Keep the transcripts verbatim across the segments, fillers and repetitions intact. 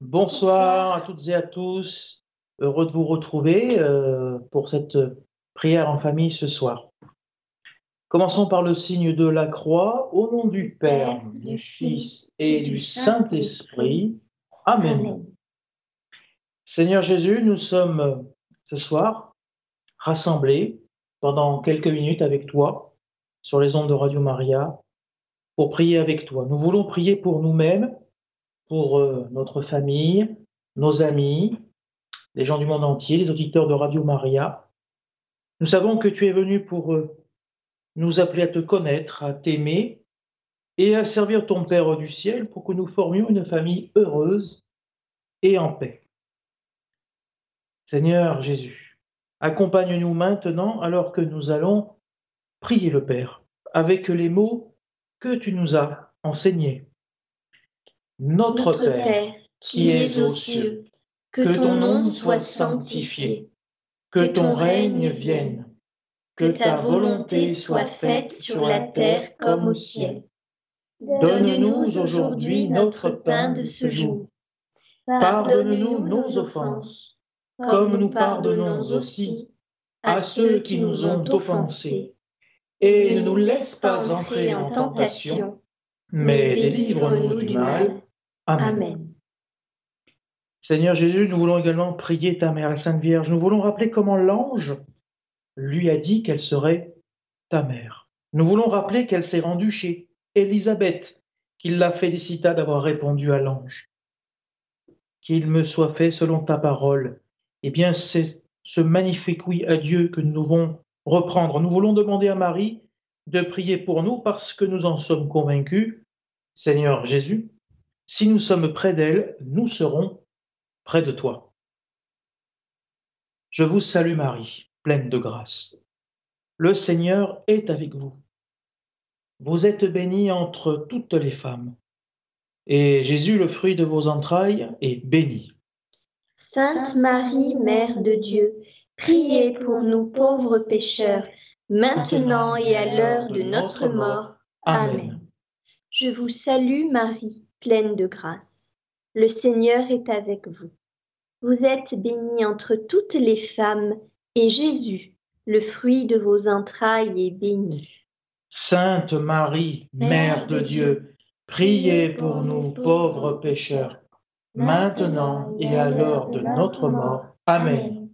Bonsoir à toutes et à tous. Heureux de vous retrouver euh, pour cette prière en famille ce soir. Commençons par le signe de la croix, au nom du Père, du Fils et du Saint-Esprit. Amen. Seigneur Jésus, nous sommes ce soir rassemblés pendant quelques minutes avec toi sur les ondes de Radio Maria pour prier avec toi. Nous voulons prier pour nous-mêmes, pour euh, notre famille, nos amis, les gens du monde entier, les auditeurs de Radio Maria. Nous savons que tu es venu pour euh, nous appeler à te connaître, à t'aimer et à servir ton Père du ciel pour que nous formions une famille heureuse et en paix. Seigneur Jésus, accompagne-nous maintenant alors que nous allons prier le Père avec les mots que tu nous as enseignés. Notre, Notre Père, Père, qui es aux cieux, que ton nom soit sanctifié, que ton règne vienne, que ta volonté soit faite sur la terre comme au ciel. Donne-nous aujourd'hui notre pain de ce jour. Pardonne-nous nos offenses, comme nous pardonnons aussi à ceux qui nous ont offensés. Et ne nous laisse pas entrer en tentation, mais délivre-nous du mal. Amen. Seigneur Jésus, nous voulons également prier ta mère, la Sainte Vierge. Nous voulons rappeler comment l'ange lui a dit qu'elle serait ta mère. Nous voulons rappeler qu'elle s'est rendue chez Élisabeth, qu'il la félicita d'avoir répondu à l'ange. Qu'il me soit fait selon ta parole. Eh bien, c'est ce magnifique oui à Dieu que nous devons reprendre. Nous voulons demander à Marie de prier pour nous parce que nous en sommes convaincus. Seigneur Jésus, si nous sommes près d'elle, nous serons près de toi. Je vous salue Marie, pleine de grâce. Le Seigneur est avec vous. Vous êtes bénie entre toutes les femmes, et Jésus, le fruit de vos entrailles, est béni. Sainte Marie, Mère de Dieu, priez pour nous pauvres pécheurs, maintenant et à l'heure de notre mort. Amen. Je vous salue Marie, pleine de grâce. Le Seigneur est avec vous. Vous êtes bénie entre toutes les femmes, et Jésus, le fruit de vos entrailles, est béni. Sainte Marie, Mère de Dieu, priez pour nous pauvres pécheurs, maintenant et à l'heure de notre mort. Amen.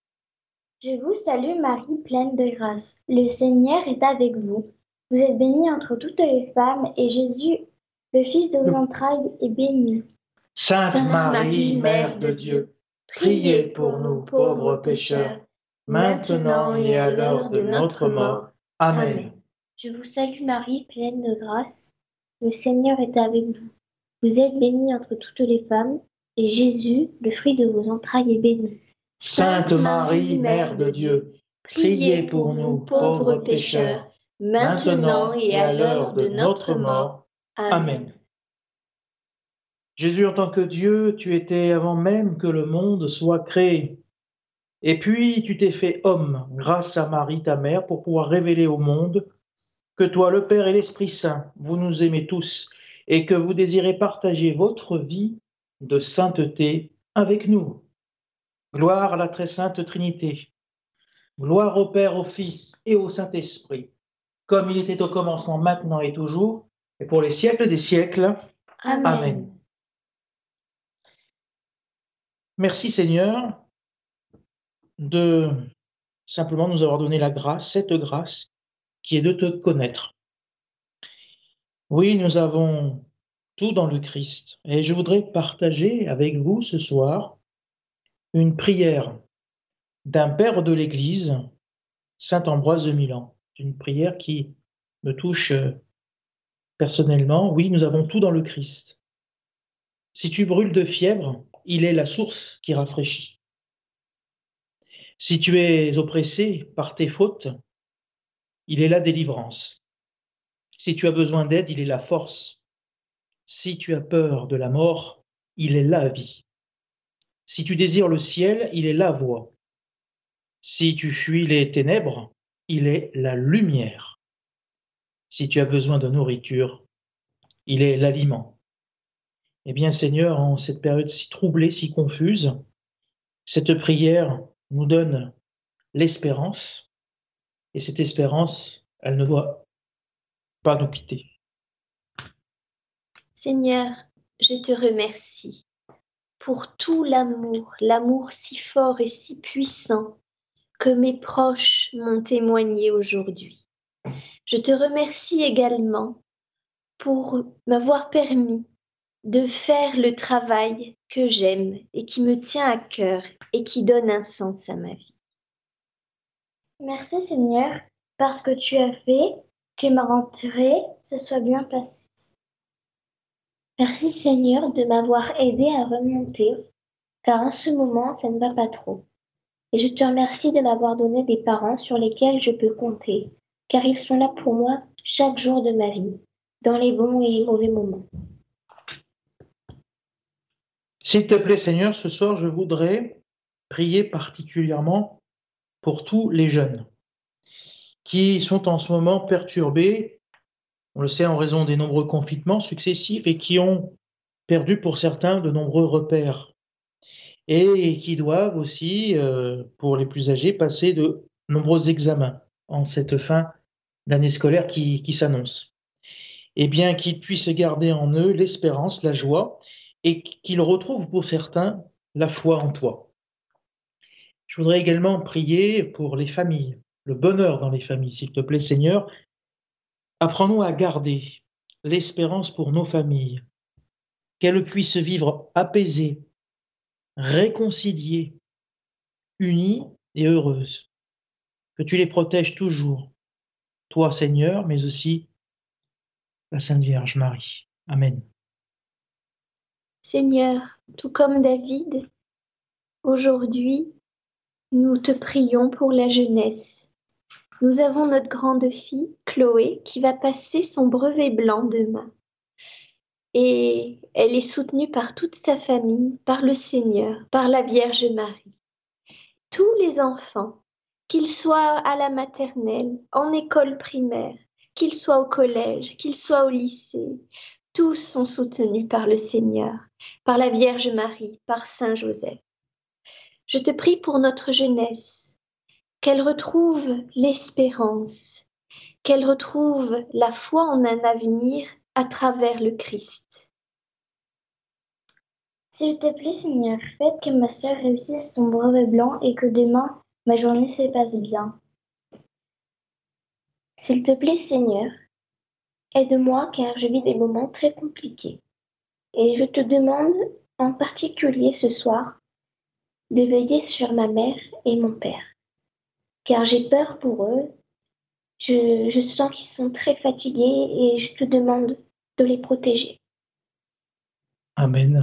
Je vous salue Marie, pleine de grâce. Le Seigneur est avec vous. Vous êtes bénie entre toutes les femmes, et Jésus, le Fils de vos entrailles, est béni. Sainte Marie, Mère de Dieu, priez pour nous pauvres pécheurs, maintenant et à l'heure de notre mort. Amen. Je vous salue Marie, pleine de grâce. Le Seigneur est avec vous. Vous êtes bénie entre toutes les femmes, et Jésus, le fruit de vos entrailles, est béni. Sainte Marie, Mère de Dieu, priez pour nous pauvres pécheurs, maintenant et à l'heure de notre mort. Amen. Jésus, en tant que Dieu, tu étais avant même que le monde soit créé. Et puis, tu t'es fait homme grâce à Marie, ta mère, pour pouvoir révéler au monde que toi, le Père et l'Esprit Saint, vous nous aimez tous et que vous désirez partager votre vie de sainteté avec nous. Gloire à la très sainte Trinité. Gloire au Père, au Fils et au Saint-Esprit, comme il était au commencement, maintenant et toujours, et pour les siècles des siècles. Amen. Amen. Merci Seigneur de simplement nous avoir donné la grâce, cette grâce qui est de te connaître. Oui, nous avons tout dans le Christ. Et je voudrais partager avec vous ce soir une prière d'un père de l'Église, saint Ambroise de Milan. Une prière qui me touche personnellement. Oui, nous avons tout dans le Christ. Si tu brûles de fièvre, il est la source qui rafraîchit. Si tu es oppressé par tes fautes, il est la délivrance. Si tu as besoin d'aide, il est la force. Si tu as peur de la mort, il est la vie. Si tu désires le ciel, il est la voie. Si tu fuis les ténèbres, il est la lumière. Si tu as besoin de nourriture, il est l'aliment. Eh bien, Seigneur, en cette période si troublée, si confuse, cette prière nous donne l'espérance, et cette espérance, elle ne doit pas nous quitter. Seigneur, je te remercie pour tout l'amour, l'amour si fort et si puissant que mes proches m'ont témoigné aujourd'hui. Je te remercie également pour m'avoir permis de faire le travail que j'aime et qui me tient à cœur et qui donne un sens à ma vie. Merci Seigneur, parce que tu as fait que ma rentrée se soit bien passée. Merci Seigneur de m'avoir aidé à remonter, car en ce moment, ça ne va pas trop. Et je te remercie de m'avoir donné des parents sur lesquels je peux compter, car ils sont là pour moi chaque jour de ma vie, dans les bons et les mauvais moments. S'il te plaît, Seigneur, ce soir, je voudrais prier particulièrement pour tous les jeunes qui sont en ce moment perturbés, on le sait, en raison des nombreux confinements successifs et qui ont perdu pour certains de nombreux repères et qui doivent aussi, euh, pour les plus âgés, passer de nombreux examens en cette fin d'année scolaire qui, qui s'annonce. Eh bien, qu'ils puissent garder en eux l'espérance, la joie et qu'ils retrouvent pour certains la foi en toi. Je voudrais également prier pour les familles, le bonheur dans les familles, s'il te plaît, Seigneur. Apprends-nous à garder l'espérance pour nos familles, qu'elles puissent vivre apaisées, réconciliées, unies et heureuses. Que tu les protèges toujours, toi, Seigneur, mais aussi la Sainte Vierge Marie. Amen. Seigneur, tout comme David, aujourd'hui, nous te prions pour la jeunesse. Nous avons notre grande fille, Chloé, qui va passer son brevet blanc demain. Et elle est soutenue par toute sa famille, par le Seigneur, par la Vierge Marie. Tous les enfants, qu'ils soient à la maternelle, en école primaire, qu'ils soient au collège, qu'ils soient au lycée, tous sont soutenus par le Seigneur, par la Vierge Marie, par Saint Joseph. Je te prie pour notre jeunesse, qu'elle retrouve l'espérance, qu'elle retrouve la foi en un avenir à travers le Christ. S'il te plaît, Seigneur, faites que ma sœur réussisse son brevet blanc et que demain, ma journée se passe bien. S'il te plaît, Seigneur, aide-moi car je vis des moments très compliqués. Et je te demande en particulier ce soir de veiller sur ma mère et mon père, car j'ai peur pour eux. Je, je sens qu'ils sont très fatigués et je te demande de les protéger. Amen.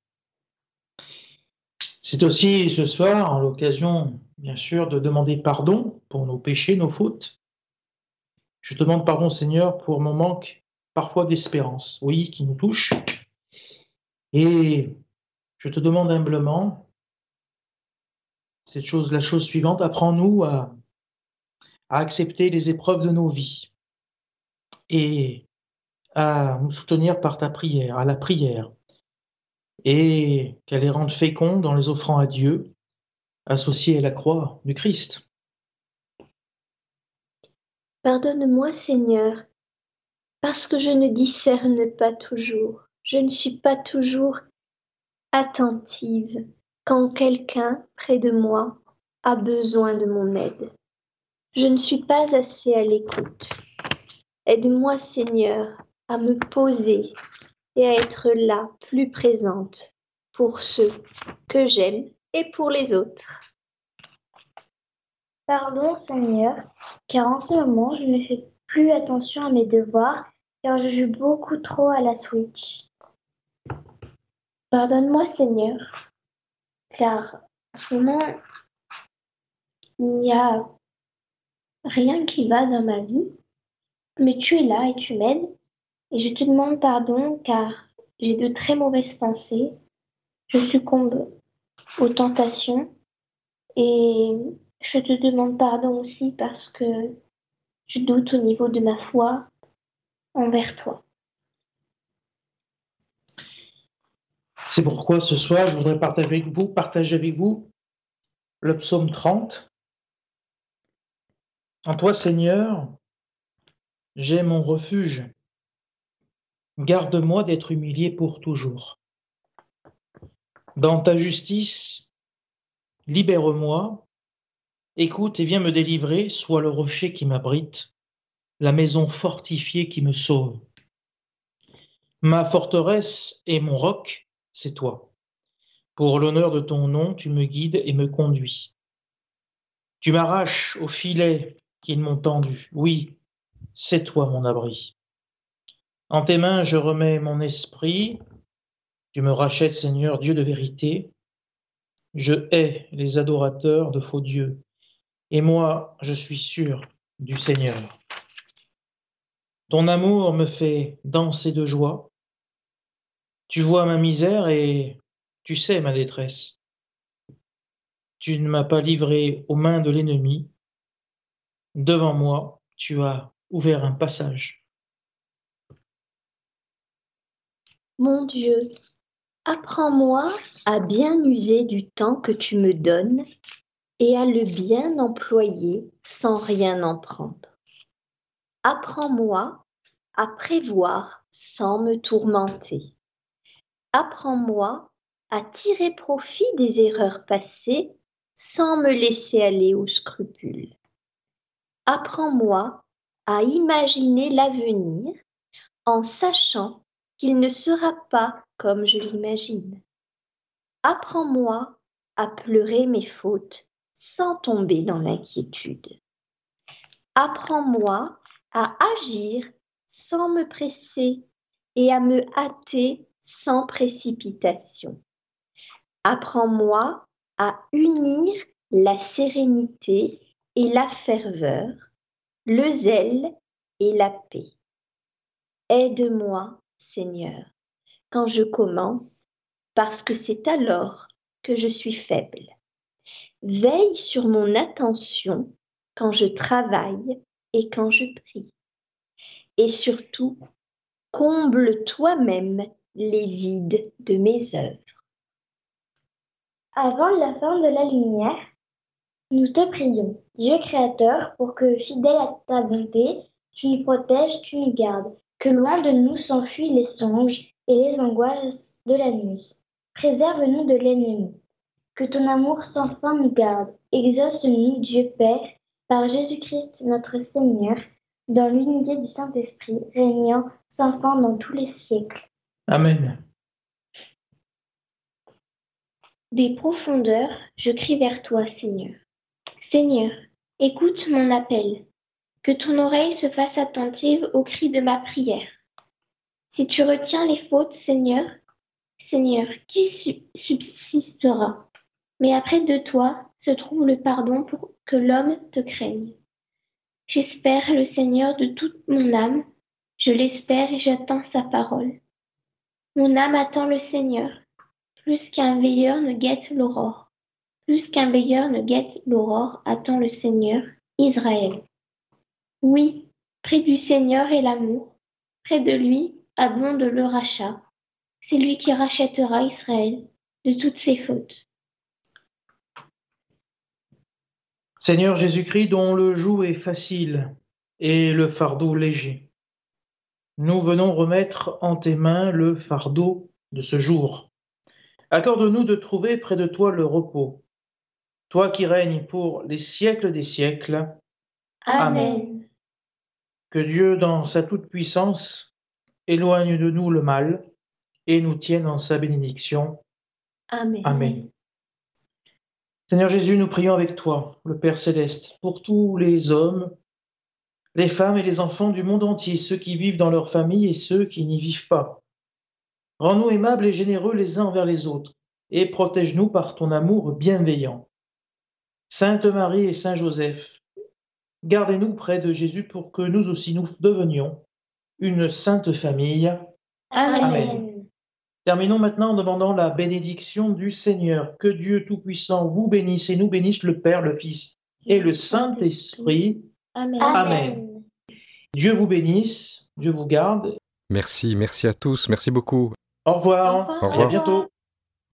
C'est aussi ce soir l'occasion, bien sûr, de demander pardon pour nos péchés, nos fautes. Je te demande pardon, Seigneur, pour mon manque parfois d'espérance, oui, qui nous touche. Et je te demande humblement cette chose, la chose suivante, apprends-nous à, à accepter les épreuves de nos vies et à nous soutenir par ta prière, à la prière, et qu'elle les rende féconds dans les offrandes à Dieu, associées à la croix du Christ. Pardonne-moi, Seigneur, parce que je ne discerne pas toujours, je ne suis pas toujours attentive quand quelqu'un près de moi a besoin de mon aide. Je ne suis pas assez à l'écoute. Aide-moi, Seigneur, à me poser et à être là, plus présente pour ceux que j'aime et pour les autres. Pardon, Seigneur, car en ce moment, je ne fais plus attention à mes devoirs, car je joue beaucoup trop à la Switch. Pardonne-moi, Seigneur, car en ce moment, il n'y a rien qui va dans ma vie, mais tu es là et tu m'aides, et je te demande pardon, car j'ai de très mauvaises pensées, je succombe aux tentations, et je te demande pardon aussi parce que je doute au niveau de ma foi envers toi. C'est pourquoi ce soir, je voudrais partager avec vous, partager avec vous le psaume trente. En toi, Seigneur, j'ai mon refuge. Garde-moi d'être humilié pour toujours. Dans ta justice, libère-moi. Écoute et viens me délivrer, sois le rocher qui m'abrite, la maison fortifiée qui me sauve. Ma forteresse et mon roc, c'est toi. Pour l'honneur de ton nom, tu me guides et me conduis. Tu m'arraches au filet qu'ils m'ont tendu. Oui, c'est toi mon abri. En tes mains, je remets mon esprit. Tu me rachètes, Seigneur, Dieu de vérité. Je hais les adorateurs de faux dieux. Et moi, je suis sûr du Seigneur. Ton amour me fait danser de joie. Tu vois ma misère et tu sais ma détresse. Tu ne m'as pas livré aux mains de l'ennemi. Devant moi, tu as ouvert un passage. Mon Dieu, apprends-moi à bien user du temps que tu me donnes et à le bien employer sans rien en prendre. Apprends-moi à prévoir sans me tourmenter. Apprends-moi à tirer profit des erreurs passées sans me laisser aller aux scrupules. Apprends-moi à imaginer l'avenir en sachant qu'il ne sera pas comme je l'imagine. Apprends-moi à pleurer mes fautes sans tomber dans l'inquiétude. Apprends-moi à agir sans me presser et à me hâter sans précipitation. Apprends-moi à unir la sérénité et la ferveur, le zèle et la paix. Aide-moi, Seigneur, quand je commence, parce que c'est alors que je suis faible. Veille sur mon attention quand je travaille et quand je prie. Et surtout, comble toi-même les vides de mes œuvres. Avant la fin de la lumière, nous te prions, Dieu créateur, pour que, fidèle à ta bonté, tu nous protèges, tu nous gardes, que loin de nous s'enfuient les songes et les angoisses de la nuit. Préserve-nous de l'ennemi, que ton amour sans fin nous garde. Exauce-nous, Dieu Père, par Jésus-Christ notre Seigneur, dans l'unité du Saint-Esprit, régnant sans fin dans tous les siècles. Amen. Des profondeurs, je crie vers toi, Seigneur. Seigneur, écoute mon appel, que ton oreille se fasse attentive au cri de ma prière. Si tu retiens les fautes, Seigneur, Seigneur, qui su- subsistera? Mais après de toi se trouve le pardon pour que l'homme te craigne. J'espère le Seigneur de toute mon âme, je l'espère et j'attends sa parole. Mon âme attend le Seigneur, plus qu'un veilleur ne guette l'aurore. Plus qu'un veilleur ne guette l'aurore, attend le Seigneur, Israël. Oui, près du Seigneur est l'amour, près de lui abonde le rachat. C'est lui qui rachètera Israël de toutes ses fautes. Seigneur Jésus-Christ, dont le joug est facile et le fardeau léger, nous venons remettre en tes mains le fardeau de ce jour. Accorde-nous de trouver près de toi le repos, toi qui règnes pour les siècles des siècles. Amen. Amen. Que Dieu, dans sa toute-puissance, éloigne de nous le mal et nous tienne en sa bénédiction. Amen. Amen. Seigneur Jésus, nous prions avec toi, le Père céleste, pour tous les hommes, les femmes et les enfants du monde entier, ceux qui vivent dans leur famille et ceux qui n'y vivent pas. Rends-nous aimables et généreux les uns envers les autres, et protège-nous par ton amour bienveillant. Sainte Marie et Saint Joseph, gardez-nous près de Jésus pour que nous aussi nous devenions une sainte famille. Amen. Amen. Terminons maintenant en demandant la bénédiction du Seigneur. Que Dieu Tout-Puissant vous bénisse et nous bénisse, le Père, le Fils et le Saint-Esprit. Amen. Amen. Dieu vous bénisse, Dieu vous garde. Merci, merci à tous, merci beaucoup. Au revoir, Au revoir. et à bientôt.